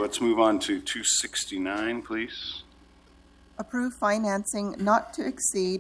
let's move on to 269, please. Approve financing not to exceed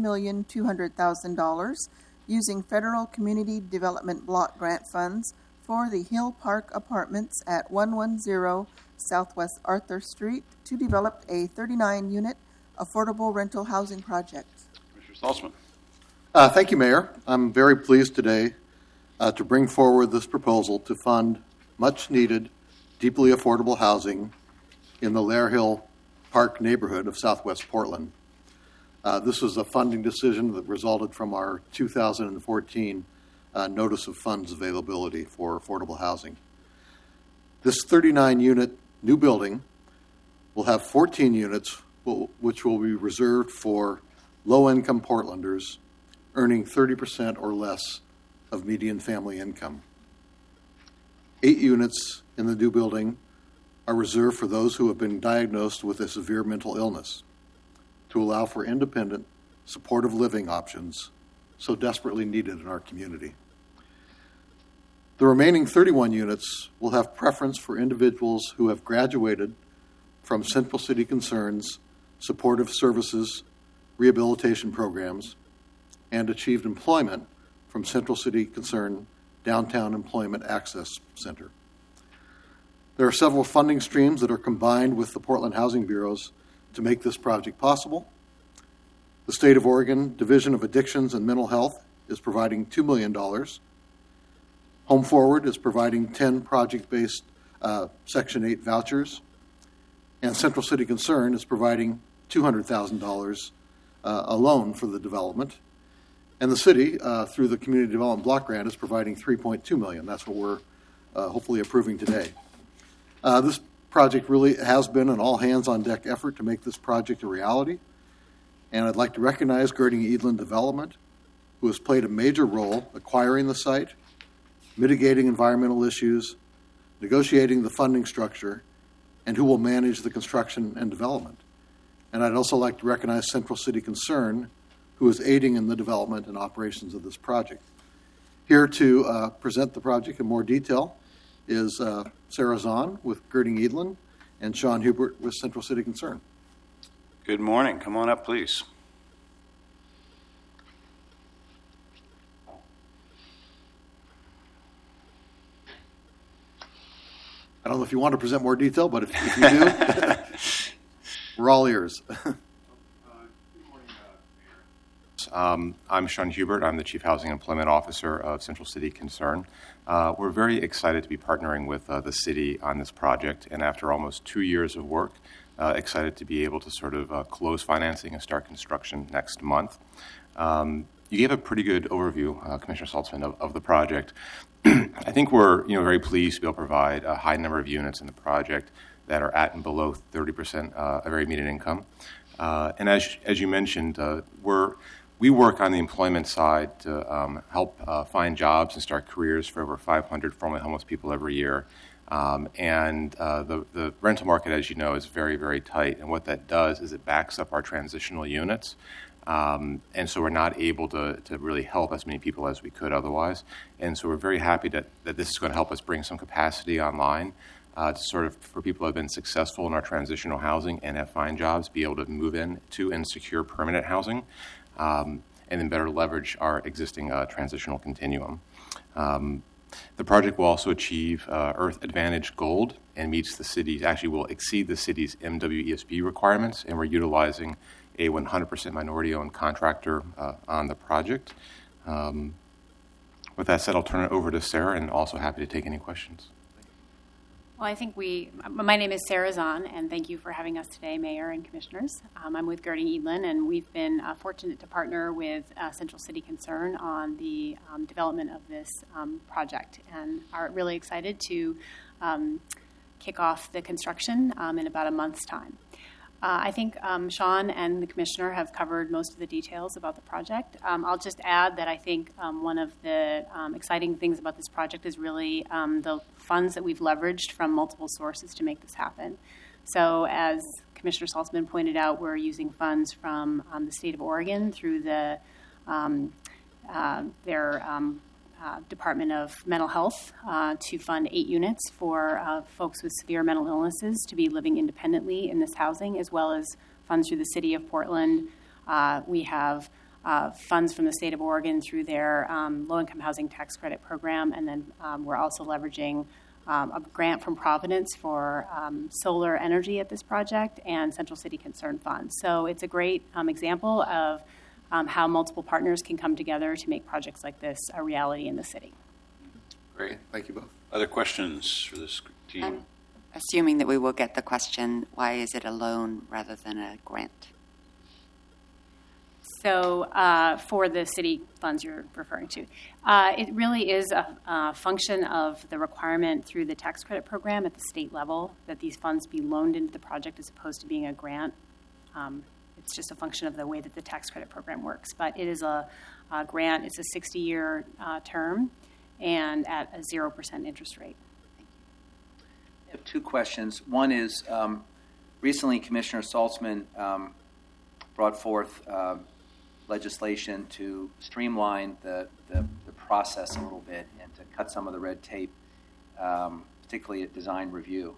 $3,200,000 using federal community development block grant funds for the Hill Park Apartments at 110 Southwest Arthur Street to develop a 39-unit affordable rental housing project. Commissioner Saltzman. Thank you, Mayor. I'm very pleased today to bring forward this proposal to fund much-needed, deeply affordable housing in the Lair Hill Park neighborhood of Southwest Portland. This was a funding decision that resulted from our 2014 Notice of Funds Availability for Affordable Housing. This 39-unit new building will have 14 units which will be reserved for low-income Portlanders earning 30% or less of median family income. 8 units in the new building are reserved for those who have been diagnosed with a severe mental illness to allow for independent, supportive living options so desperately needed in our community. The remaining 31 units will have preference for individuals who have graduated from Central City Concern's supportive services rehabilitation programs and achieved employment from Central City Concern Downtown Employment Access Center. There are several funding streams that are combined with the Portland Housing Bureaus to make this project possible. The State of Oregon Division of Addictions and Mental Health is providing $2 million. Home Forward is providing 10 project-based Section 8 vouchers. And Central City Concern is providing $200,000 a loan for the development. And the city, through the Community Development Block Grant, is providing $3.2 million. That's what we're hopefully approving today. This project really has been an all-hands-on-deck effort to make this project a reality. And I'd like to recognize Girding Eadlin Development, who has played a major role acquiring the site, mitigating environmental issues, negotiating the funding structure, and who will manage the construction and development. And I'd also like to recognize Central City Concern, who is aiding in the development and operations of this project. Here to present the project in more detail is Sarah Zahn with Girding Eadlin and Sean Hubert with Central City Concern. Good morning. Come on up, please. I don't know if you want to present more detail, but if you do, we're all ears. I'm Sean Hubert. I'm the Chief Housing Employment Officer of Central City Concern. We're very excited to be partnering with the city on this project, and after almost 2 years of work, excited to be able to sort of close financing and start construction next month. You gave a pretty good overview, Commissioner Saltzman, of the project. I think we're very pleased to be able to provide a high number of units in the project that are at and below 30% of area median income. And as you mentioned, we work on the employment side to help find jobs and start careers for over 500 formerly homeless people every year. And the rental market, as you know, is very, very tight. And what that does is it backs up our transitional units. And so we're not able to really help as many people as we could otherwise. And so we're very happy that this is going to help us bring some capacity online to sort of, for people who have been successful in our transitional housing and have fine jobs, be able to move into and secure permanent housing, and then better leverage our existing transitional continuum. The project will also achieve Earth Advantage Gold and meets the city's, actually will exceed the city's MWESB requirements, and we're utilizing a 100% minority-owned contractor on the project. With that said, I'll turn it over to Sarah, and also happy to take any questions. Well, I think my name is Sarah Zahn, and thank you for having us today, Mayor and Commissioners. I'm with Girding Eadlin, and we've been fortunate to partner with Central City Concern on the development of this project, and are really excited to kick off the construction in about a month's time. I think Sean and the Commissioner have covered most of the details about the project. I'll just add that I think one of the exciting things about this project is really the funds that we've leveraged from multiple sources to make this happen. So as Commissioner Saltzman pointed out, we're using funds from the state of Oregon through their Department of Mental Health to fund 8 units for folks with severe mental illnesses to be living independently in this housing, as well as funds through the City of Portland. We have funds from the state of Oregon through their low-income housing tax credit program, and then we're also leveraging a grant from Providence for solar energy at this project and Central City Concern Funds. So it's a great example of how multiple partners can come together to make projects like this a reality in the city. Great. Thank you both. Other questions for this team? I'm assuming that we will get the question, why is it a loan rather than a grant? So for the city funds you're referring to, it really is a function of the requirement through the tax credit program at the state level that these funds be loaned into the project as opposed to being a grant. It's just a function of the way that the tax credit program works. But it is a grant. It's a 60-year term and at a 0% interest rate. I have 2 questions. One is, recently Commissioner Saltzman brought forth legislation to streamline the process a little bit and to cut some of the red tape, particularly at design review.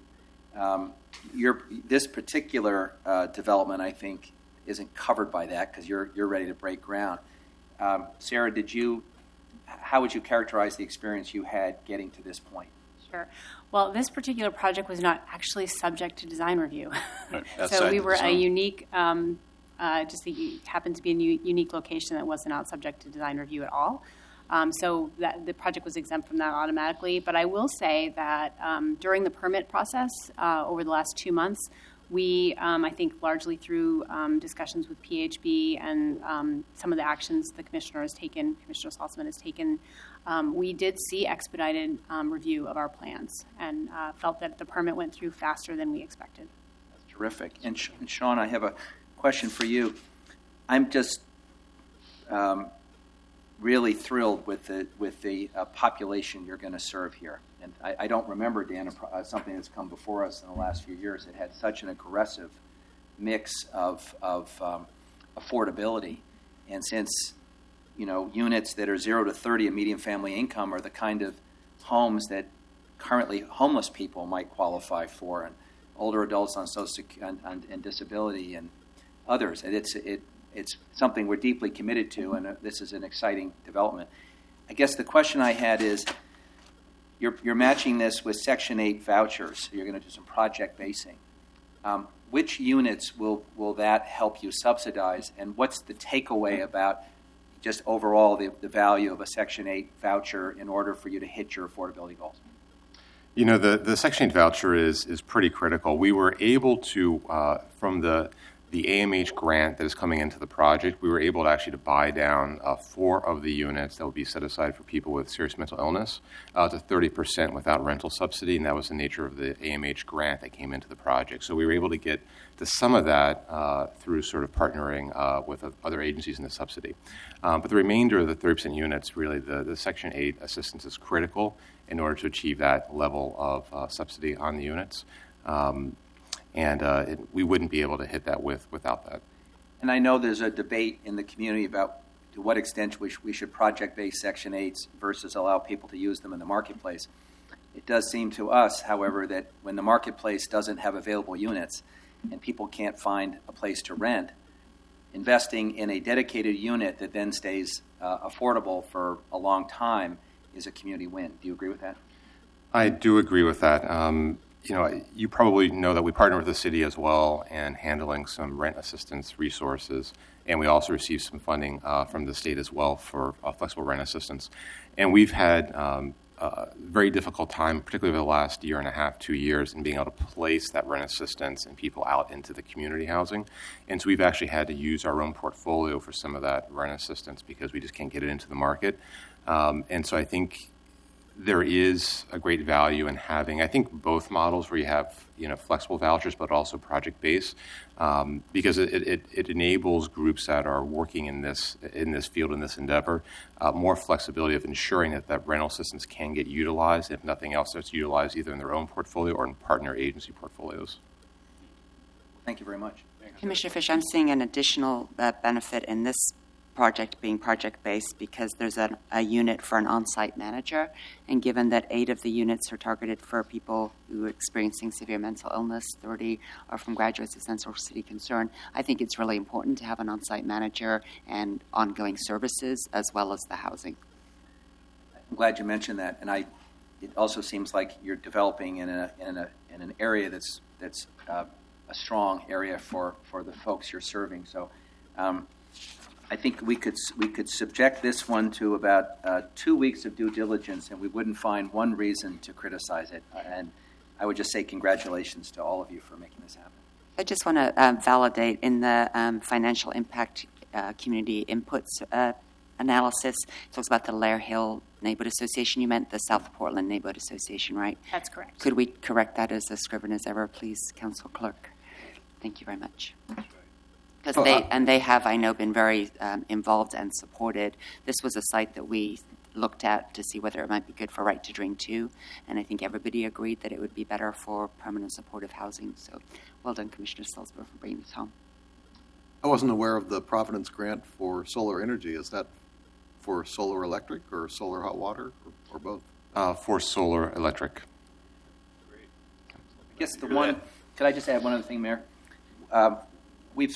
This particular development, I think, isn't covered by that because you're ready to break ground. Sarah, how would you characterize the experience you had getting to this point? Sure. Well, this particular project was not actually subject to design review. Right. So we were a unique, it happened to be a unique location that wasn't out subject to design review at all. So the project was exempt from that automatically. But I will say that during the permit process over the last 2 months, we, I think largely through discussions with PHB and some of the actions the Commissioner Saltzman has taken, we did see expedited review of our plans and felt that the permit went through faster than we expected. That's terrific. And Sean, I have a question for you. I'm just really thrilled with the population you're going to serve here. And I don't remember, Dan, something that's come before us in the last few years that had such an aggressive mix of affordability. And since, units that are 0 to 30 of median family income are the kind of homes that currently homeless people might qualify for, and older adults on social and disability and others. And it's something we're deeply committed to, and this is an exciting development. I guess the question I had is, you're matching this with Section 8 vouchers. So you're going to do some project basing. Which units will that help you subsidize, and what's the takeaway about just overall the value of a Section 8 voucher in order for you to hit your affordability goals? The Section 8 voucher is pretty critical. We were able to, from the AMH grant that is coming into the project, we were able to actually buy down 4 of the units that will be set aside for people with serious mental illness to 30% without rental subsidy, and that was the nature of the AMH grant that came into the project. So we were able to get to some of that through sort of partnering with other agencies in the subsidy. But the remainder of the 30% units, really the Section 8 assistance is critical in order to achieve that level of subsidy on the units. We wouldn't be able to hit that without that. And I know there's a debate in the community about to what extent we should project-base Section 8s versus allow people to use them in the marketplace. It does seem to us, however, that when the marketplace doesn't have available units and people can't find a place to rent, investing in a dedicated unit that then stays affordable for a long time is a community win. Do you agree with that? I do agree with that. You probably know that we partner with the city as well in handling some rent assistance resources, and we also receive some funding from the state as well for flexible rent assistance. And we've had a very difficult time, particularly over the last year and a half, 2 years, in being able to place that rent assistance and people out into the community housing. And so we've actually had to use our own portfolio for some of that rent assistance because we just can't get it into the market. And so I think there is a great value in having, I think, both models where you have, flexible vouchers, but also project-based, because it enables groups that are working in this field, in this endeavor, more flexibility of ensuring that rental assistance can get utilized, if nothing else, that's utilized either in their own portfolio or in partner agency portfolios. Thank you very much. Commissioner Fish, I'm seeing an additional benefit in this project being project-based because there's a unit for an on-site manager, and given that 8 of the units are targeted for people who are experiencing severe mental illness, 30 are from graduates of Central City Concern, I think it's really important to have an on-site manager and ongoing services as well as the housing. I'm glad you mentioned that, and it also seems like you're developing in an area that's a strong area for the folks you're serving. So I think we could subject this one to about 2 weeks of due diligence, and we wouldn't find one reason to criticize it. And I would just say congratulations to all of you for making this happen. I just want to validate in the financial impact community inputs analysis. It talks about the Lair Hill Neighborhood Association. You meant the South Portland Neighborhood Association, right? That's correct. Could we correct that as a scrivener's error, please, Council Clerk? Thank you very much. Because they have, I know, been very involved and supported. This was a site that we looked at to see whether it might be good for Right to Drink too, and I think everybody agreed that it would be better for permanent supportive housing. So well done, Commissioner Salzberg, for bringing this home. I wasn't aware of the Providence grant for solar energy. Is that for solar electric or solar hot water or both? For solar electric. I guess the one, could I just add one other thing, Mayor? We've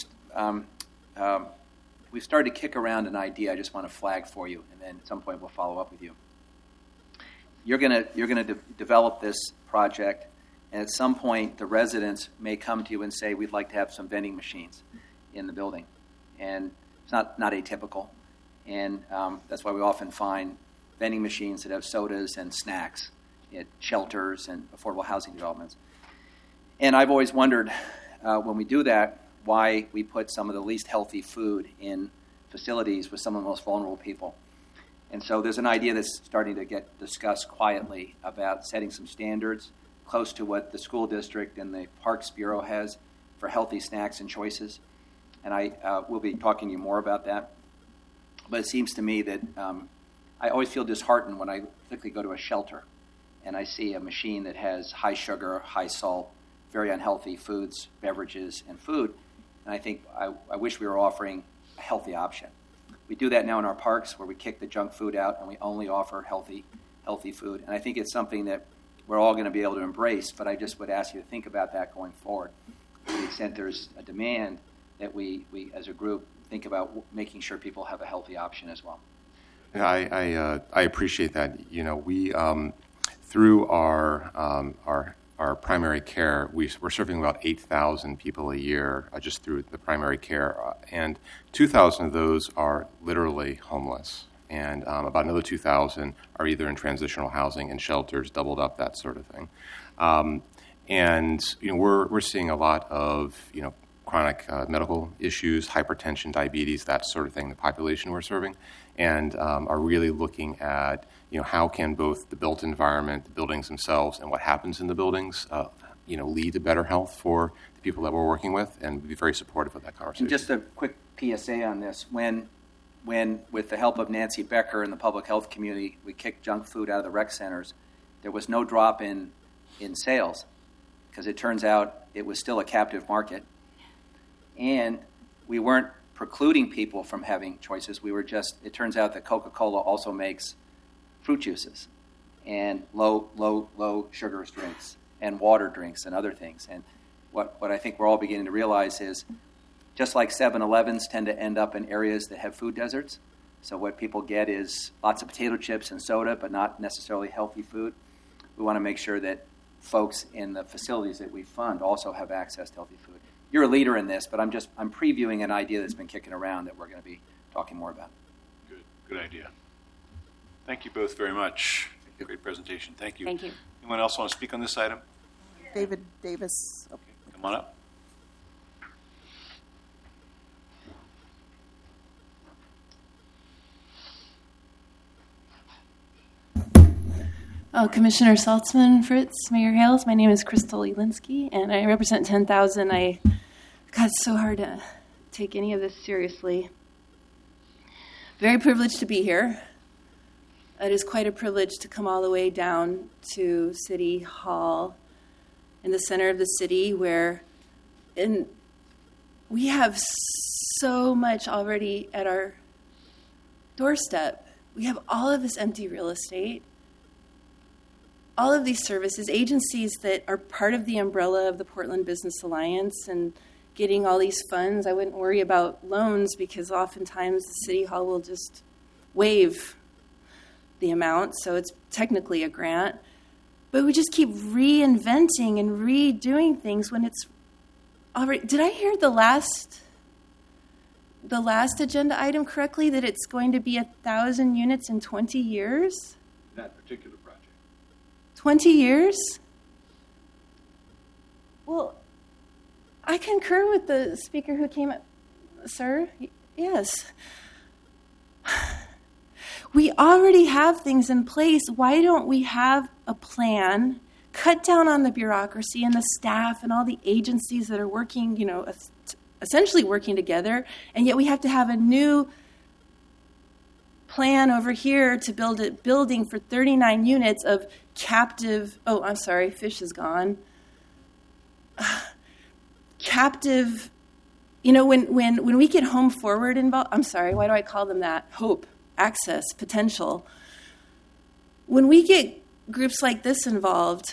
started to kick around an idea I just want to flag for you, and then at some point we'll follow up with you. You're going to develop this project, and at some point the residents may come to you and say, we'd like to have some vending machines in the building. And it's not atypical. And that's why we often find vending machines that have sodas and snacks at shelters and affordable housing developments. And I've always wondered, when we do that, why we put some of the least healthy food in facilities with some of the most vulnerable people. And so there's an idea that's starting to get discussed quietly about setting some standards close to what the school district and the Parks Bureau has for healthy snacks and choices. And I will be talking to you more about that. But it seems to me that I always feel disheartened when I quickly go to a shelter and I see a machine that has high sugar, high salt, very unhealthy foods, beverages, and food. And I think I wish we were offering a healthy option. We do that now in our parks where we kick the junk food out and we only offer healthy food. And I think it's something that we're all going to be able to embrace, but I just would ask you to think about that going forward. To the extent there's a demand that we as a group think about making sure people have a healthy option as well. Yeah, I appreciate that. You know, we through our primary care, we're serving about 8,000 people a year just through the primary care, and 2,000 of those are literally homeless, and about another 2,000 are either in transitional housing and shelters, doubled up, that sort of thing. And you know, we're seeing a lot of chronic medical issues, hypertension, diabetes, that sort of thing, the population we're serving, and are really looking at how can both the built environment, the buildings themselves, and what happens in the buildings, lead to better health for the people that we're working with, and be very supportive of that conversation. And just a quick PSA on this: when with the help of Nancy Becker and the public health community, we kicked junk food out of the rec centers, there was no drop in sales, because it turns out it was still a captive market, and we weren't precluding people from having choices. We were it turns out that Coca-Cola also makes fruit juices and low sugar drinks and water drinks and other things. And what I think we're all beginning to realize is, just like 7-Elevens tend to end up in areas that have food deserts, so what people get is lots of potato chips and soda, but not necessarily healthy food. We want to make sure that folks in the facilities that we fund also have access to healthy food. You're a leader in this, but I'm previewing an idea that's been kicking around that we're going to be talking more about. Good idea. Thank you both very much. Great presentation. Thank you. Thank you. Anyone else want to speak on this item? David Davis. Okay, come on up. Commissioner Saltzman, Fritz, Mayor Hales, my name is Crystal Elinsky, and I represent 10,000. God, it's so hard to take any of this seriously. Very privileged to be here. It is quite a privilege to come all the way down to City Hall in the center of the city, where we have so much already at our doorstep. We have all of this empty real estate, all of these services, agencies that are part of the umbrella of the Portland Business Alliance and getting all these funds. I wouldn't worry about loans because oftentimes the City Hall will just waive the amount, so it's technically a grant. But we just keep reinventing and redoing things when it's already... Did I hear the last agenda item correctly, that it's going to be 1,000 units in 20 years? That particular project. 20 years? Well, I concur with the speaker who came up. Sir? Yes. We already have things in place. Why don't we have a plan, cut down on the bureaucracy and the staff and all the agencies that are working, essentially working together, and yet we have to have a new plan over here to build a building for 39 units of captive... Oh, I'm sorry, fish is gone. Captive... when we get Home Forward involved... I'm sorry, why do I call them that? Hope. Access, potential. When we get groups like this involved,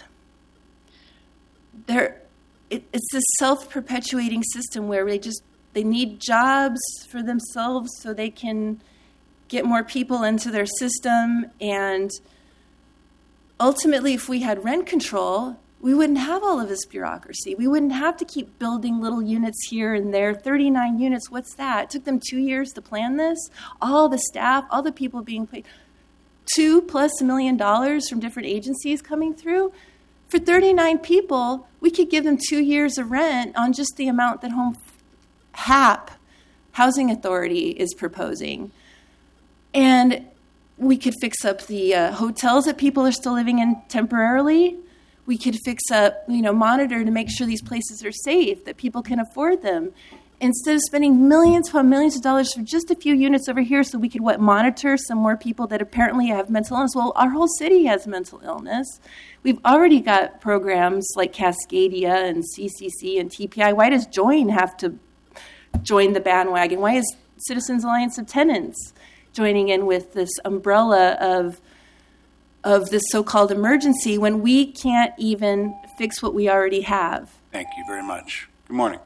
it's this self-perpetuating system where they need jobs for themselves so they can get more people into their system. And ultimately, if we had rent control, we wouldn't have all of this bureaucracy. We wouldn't have to keep building little units here and there. 39 units, what's that? It took them 2 years to plan this. All the staff, all the people being paid, $2+ million from different agencies coming through. For 39 people, we could give them 2 years of rent on just the amount that HAP, Housing Authority, is proposing. And we could fix up the hotels that people are still living in temporarily. We could fix up, monitor to make sure these places are safe, that people can afford them. Instead of spending millions upon millions of dollars for just a few units over here so we could, monitor some more people that apparently have mental illness. Well, our whole city has mental illness. We've already got programs like Cascadia and CCC and TPI. Why does Join have to join the bandwagon? Why is Citizens Alliance of Tenants joining in with this umbrella of this so-called emergency when we can't even fix what we already have? Thank you very much. Good morning.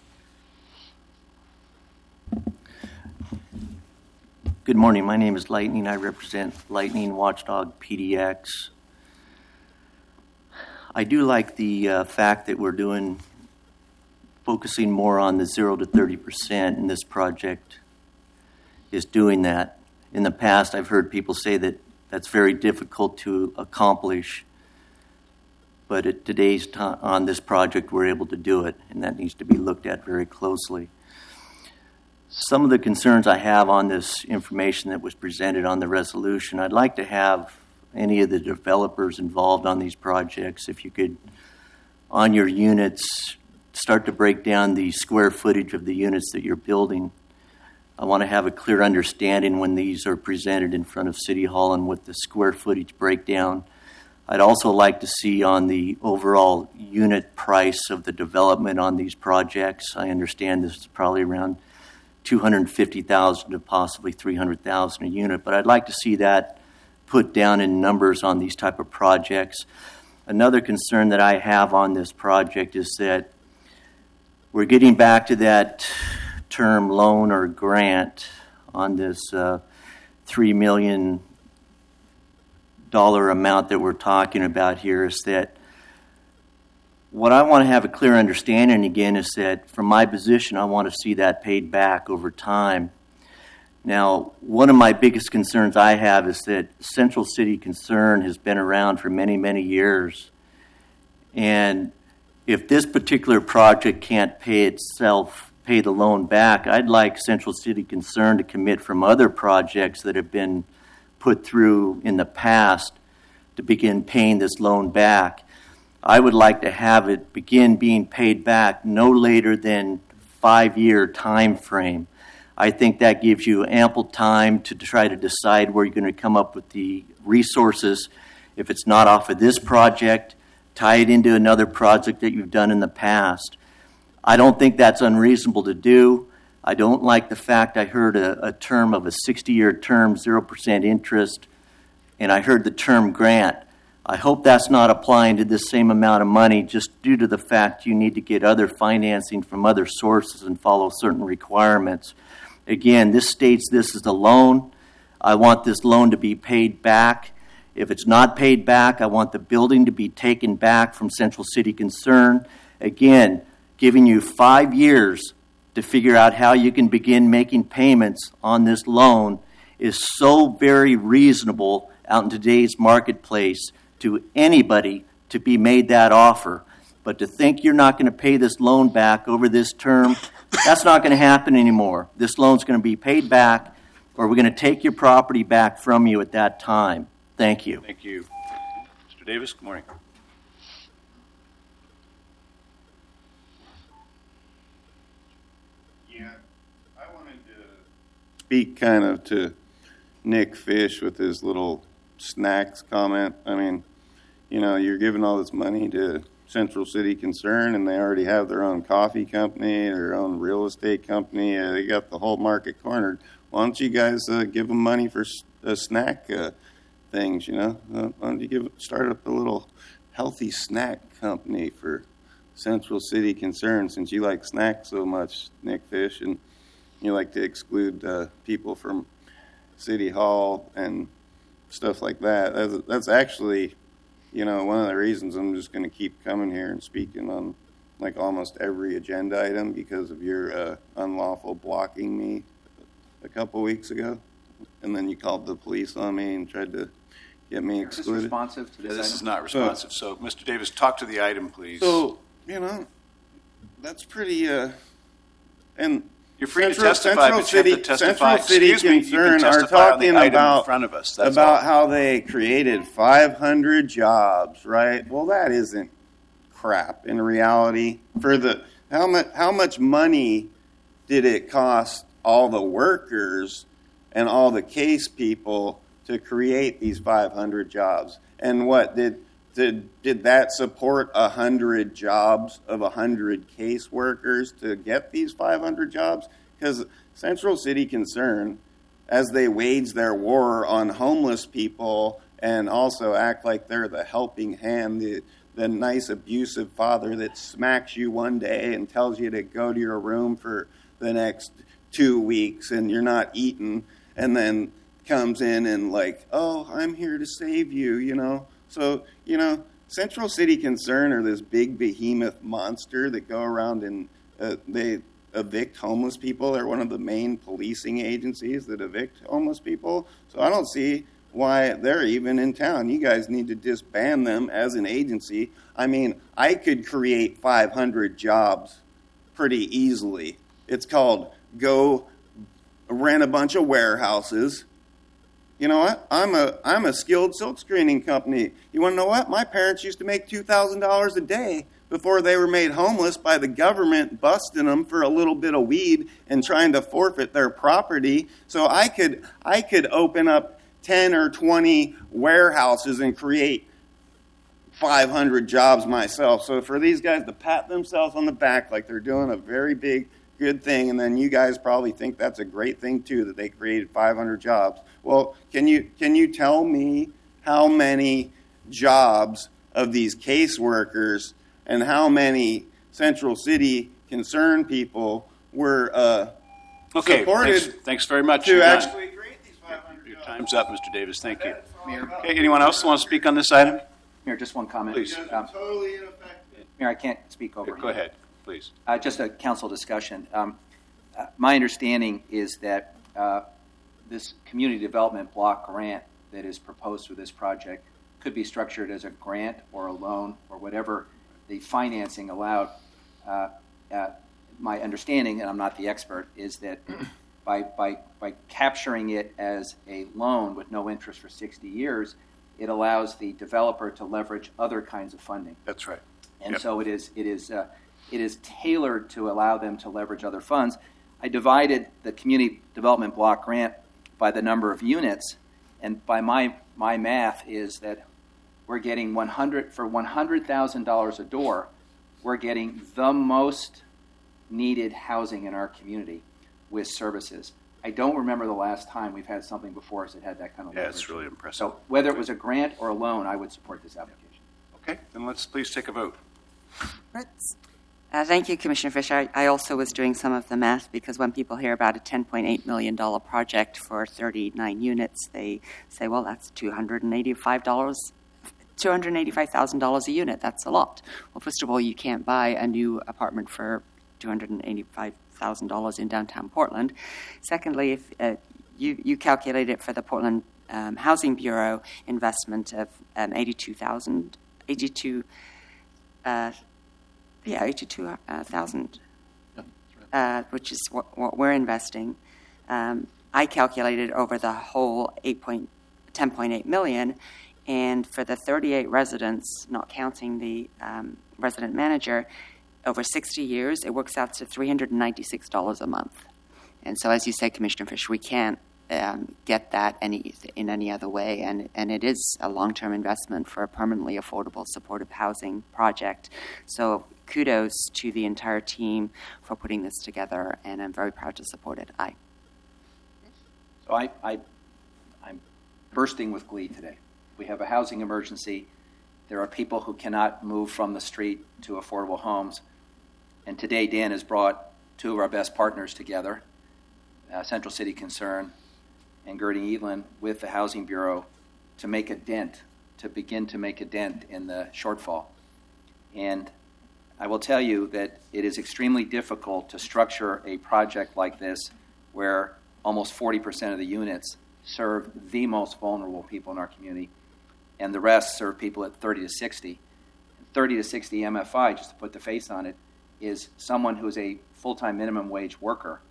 Good morning. My name is Lightning. I represent Lightning Watchdog PDX. I do like the fact that we're focusing more on the 0 to 30%, and this project is doing that. In the past, I've heard people say that that's very difficult to accomplish, but at today's time on this project, we're able to do it, and that needs to be looked at very closely. Some of the concerns I have on this information that was presented on the resolution, I'd like to have any of the developers involved on these projects, if you could, on your units, start to break down the square footage of the units that you're building. I want to have a clear understanding when these are presented in front of City Hall and with the square footage breakdown. I'd also like to see on the overall unit price of the development on these projects. I understand this is probably around $250,000 to possibly $300,000 a unit, but I'd like to see that put down in numbers on these type of projects. Another concern that I have on this project is that we're getting back to that term loan or grant on this $3 million amount that we're talking about here. Is that what I want to have a clear understanding again is that from my position, I want to see that paid back over time. Now, one of my biggest concerns I have is that Central City Concern has been around for many, many years. And if this particular project can't pay the loan back, I'd like Central City Concern to commit from other projects that have been put through in the past to begin paying this loan back. I would like to have it begin being paid back no later than 5-year time frame. I think that gives you ample time to try to decide where you're going to come up with the resources. If it's not off of this project, tie it into another project that you've done in the past. I don't think that's unreasonable to do. I don't like the fact I heard a term of a 60-year term, 0% interest, and I heard the term grant. I hope that's not applying to this same amount of money just due to the fact you need to get other financing from other sources and follow certain requirements. Again, this states this is a loan. I want this loan to be paid back. If it's not paid back, I want the building to be taken back from Central City Concern. Again, giving you 5 years to figure out how you can begin making payments on this loan is so very reasonable out in today's marketplace to anybody to be made that offer. But to think you're not going to pay this loan back over this term, that's not going to happen anymore. This loan's going to be paid back, or we're going to take your property back from you at that time. Thank you. Thank you. Mr. Davis, good morning. Yeah, I wanted to speak kind of to Nick Fish with his little snacks comment. I mean, you know, you're giving all this money to Central City Concern, and they already have their own coffee company, their own real estate company. They got the whole market cornered. Why don't you guys give them money for snack things, you know? Why don't you start up a little healthy snack company for Central City Concern, since you like snacks so much, Nick Fish, and you like to exclude people from City Hall and stuff like that. That's actually, you know, one of the reasons I'm just going to keep coming here and speaking on like almost every agenda item because of your unlawful blocking me a couple weeks ago. And then you called the police on me and tried to get me excluded. Is this responsive to this This item? is not responsive. So, Mr. Davis, talk to the item, please. So, you know, that's pretty, and You're free to testify, but you have to testify. Central City Excuse me, you can Concern are testify on the talking item in about front of us. That's about all. how they created 500 jobs, right? Well, that isn't crap in reality. For the how much money did it cost all the workers and all the case people to create these 500 jobs? And what did that support 100 jobs of 100 case workers to get these 500 jobs? Because Central City Concern, as they wage their war on homeless people and also act like they're the helping hand, the nice abusive father that smacks you one day and tells you to go to your room for the next 2 weeks and you're not eating, and then comes in and like, oh, I'm here to save you, you know. So, you know, Central City Concern are this big behemoth monster that go around and they evict homeless people. They're one of the main policing agencies that evict homeless people. So I don't see why they're even in town. You guys need to disband them as an agency. I mean, I could create 500 jobs pretty easily. It's called go rent a bunch of warehouses. You know what? I'm a skilled silk screening company. You want to know what? My parents used to make $2,000 a day before they were made homeless by the government busting them for a little bit of weed and trying to forfeit their property. So I could open up 10 or 20 warehouses and create 500 jobs myself. So for these guys to pat themselves on the back like they're doing a very big, good thing, and then you guys probably think that's a great thing too, that they created 500 jobs. Well, can you tell me how many jobs of these caseworkers and how many Central City Concern people were supported? Thanks very much. To actually create these 500 Your jobs? time's up, Mr. Davis. Thank you. Mayor, Okay, anyone else want to speak on this item? Mayor, just one comment. Please. Totally ineffective. Mayor, I can't speak over Go you. ahead, please. Just a council discussion. My understanding is that this community development block grant that is proposed for this project could be structured as a grant or a loan or whatever the financing allowed. My understanding, and I'm not the expert, is that by capturing it as a loan with no interest for 60 years, it allows the developer to leverage other kinds of funding. That's right. And Yep. so it is tailored to allow them to leverage other funds. I divided the community development block grant by the number of units, and by my math is that we're getting $100,000 a door. We're getting the most needed housing in our community. with services. I don't remember the last time we've had something before us that had that kind of leverage. Yeah, it's really impressive. So whether it was a grant or a loan, I would support this application. Okay, then let's please take a vote. Fritz? Thank you, Commissioner Fisher. I also was doing some of the math because when people hear about a $10.8 million project for 39 units, they say, well, that's $285,000 a unit. That's a lot. Well, first of all, you can't buy a new apartment for $285,000 in downtown Portland. Secondly, if you calculate it for the Portland Housing Bureau investment of $82,000, which is what we're investing. I calculated over the whole $10.8 million, and for the 38 residents, not counting the resident manager, over 60 years, it works out to $396 a month. And so, as you say, Commissioner Fisher, we can't get that in any other way, and it is a long-term investment for a permanently affordable supportive housing project. So kudos to the entire team for putting this together, and I'm very proud to support it. Aye. So I'm bursting with glee today. We have a housing emergency. There are people who cannot move from the street to affordable homes. And today, Dan has brought two of our best partners together, Central City Concern and Gerding Edlin, with the Housing Bureau to make a dent, to begin to make a dent in the shortfall. And I will tell you that it is extremely difficult to structure a project like this where almost 40% of the units serve the most vulnerable people in our community, and the rest serve people at 30 to 60. 30 to 60 MFI, just to put the face on it, is someone who is a full-time minimum wage worker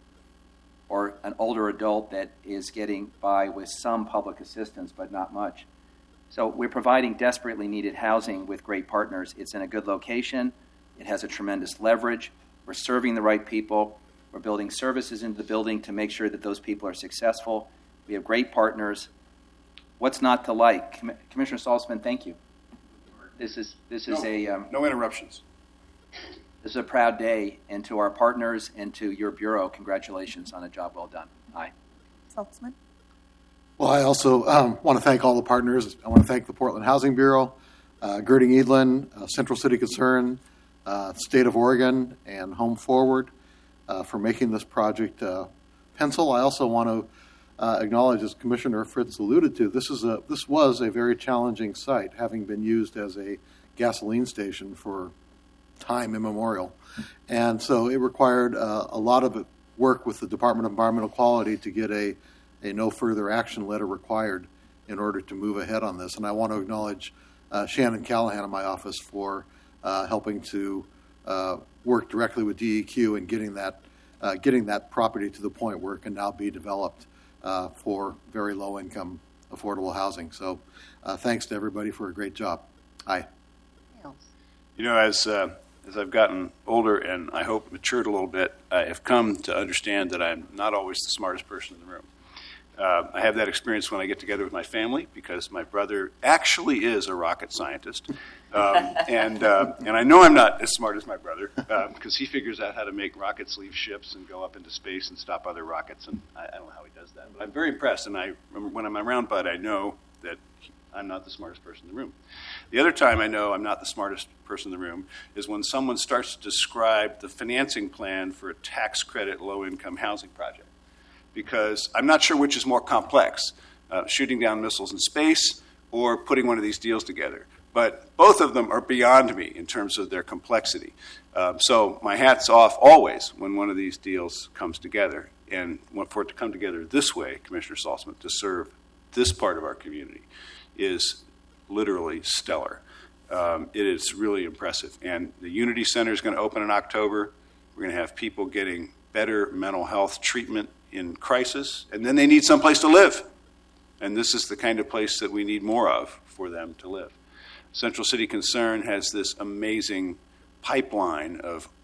or an older adult that is getting by with some public assistance, but not much. So we're providing desperately needed housing with great partners. It's in a good location. It has a tremendous leverage. We're serving the right people. We're building services into the building to make sure that those people are successful. We have great partners. What's not to like? Commissioner Salzman, thank you. This is no interruptions. This is a proud day, and to our partners and to your bureau, congratulations on a job well done. Aye. Saltzman? Well, I also want to thank all the partners. I want to thank the Portland Housing Bureau, Gerding Edlin, Central City Concern, State of Oregon, and Home Forward for making this project pencil. I also want to acknowledge, as Commissioner Fritz alluded to, this was a very challenging site, having been used as a gasoline station for time immemorial. And so it required a lot of work with the Department of Environmental Quality to get a no further action letter required in order to move ahead on this. And I want to acknowledge Shannon Callahan in my office for helping to work directly with DEQ and getting that property to the point where it can now be developed for very low-income affordable housing. So thanks to everybody for a great job. Aye. You know, as I've gotten older and I hope matured a little bit, I have come to understand that I'm not always the smartest person in the room. I have that experience when I get together with my family because my brother actually is a rocket scientist. And I know I'm not as smart as my brother because he figures out how to make rockets leave ships and go up into space and stop other rockets. And I don't know how he does that. But I'm very impressed. And I remember when I'm around Bud, I know that I'm not the smartest person in the room. The other time I know I'm not the smartest person in the room is when someone starts to describe the financing plan for a tax credit low-income housing project. Because I'm not sure which is more complex, shooting down missiles in space or putting one of these deals together. But both of them are beyond me in terms of their complexity. So my hat's off always when one of these deals comes together. And for it to come together this way, Commissioner Salzman, to serve this part of our community is literally stellar. It is really impressive. And the Unity Center is going to open in October. We're going to have people getting better mental health treatment in crisis, and then they need someplace to live. And this is the kind of place that we need more of for them to live. Central City Concern has this amazing pipeline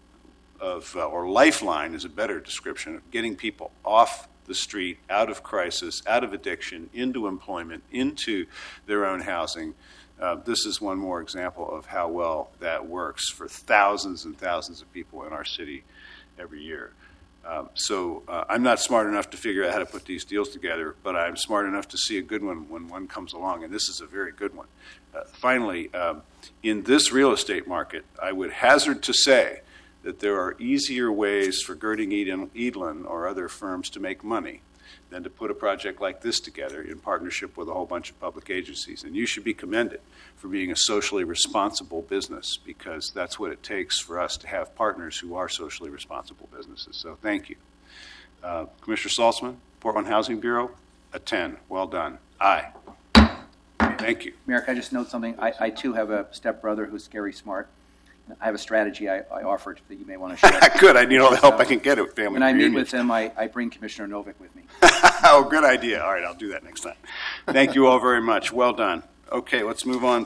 or lifeline is a better description, of getting people off the street, out of crisis, out of addiction, into employment, into their own housing. This is one more example of how well that works for thousands and thousands of people in our city every year. I'm not smart enough to figure out how to put these deals together, but I'm smart enough to see a good one when one comes along, and this is a very good one. Finally, in this real estate market, I would hazard to say that there are easier ways for Girding Edlin or other firms to make money than to put a project like this together in partnership with a whole bunch of public agencies. And you should be commended for being a socially responsible business, because that's what it takes for us to have partners who are socially responsible businesses. So thank you. Commissioner Saltzman, Portland Housing Bureau, a 10. Well done. Aye. Thank you. Mayor, can I just note something? I too have a stepbrother who's scary smart. I have a strategy I offered that you may want to share. Good. I need all the help I can get at family When I meet reunions. with him, I bring Commissioner Novick with me. Oh, good idea. All right, I'll do that next time. Thank you all very much. Well done. Okay, let's move on.